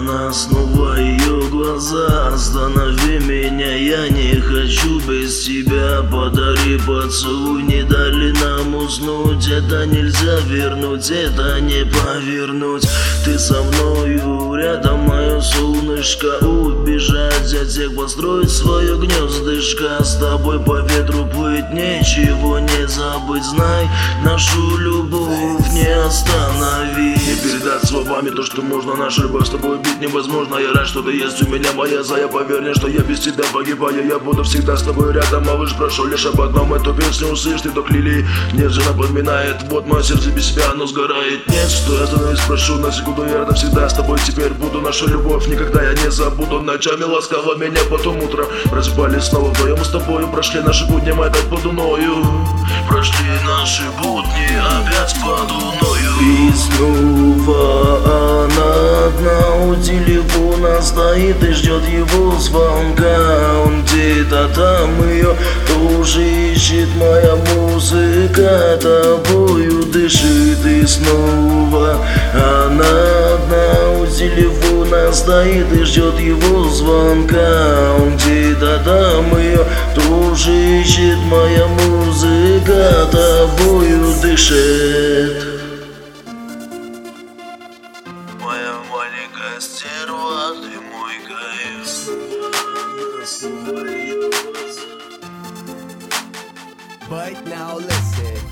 она, снова ее глаза. Останови меня, я не хочу без тебя. Подари поцелуй, не дали нам уснуть. Это нельзя вернуть, это не повернуть. Ты со мною рядом, мое солнышко. Убежать от всех, построить свое гнездышко. С тобой по ветру плыть, ничего не забыть. Знай, нашу любовь не остановить. Не передать словами то, что можно. Наш любовь с тобой убить невозможно. Я рад, что ты есть у меня, моя зая. Поверь мне, что я без тебя погибаю. Я буду всегда с тобой рядом. Малыш, прошу лишь об одном. Эту песню услышь, ты док лилии нежно напоминает. Вот мое сердце без себя, оно сгорает. Нет, что я остановись, прошу на секунду. Я рядом всегда с тобой теперь буду. Нашу любовь никогда я не забуду. Ночами ласкала меня, потом утром просыпались снова вдвоем с тобою. Прошли наши будни, мы опять по Дуною. Прошли наши будни, опять по Дуною. И снова она одна у телефона стоит и ждет его звонка. Он где-то там, ее тоже ищет. Моя музыка тобою дышит. И снова она одна у телефона стоит и ждет его звонка. Он где-то там, ее тоже ищет. Моя музыка тобою дышит. Моя маленькая стерва, ты мой кайф. But now listen.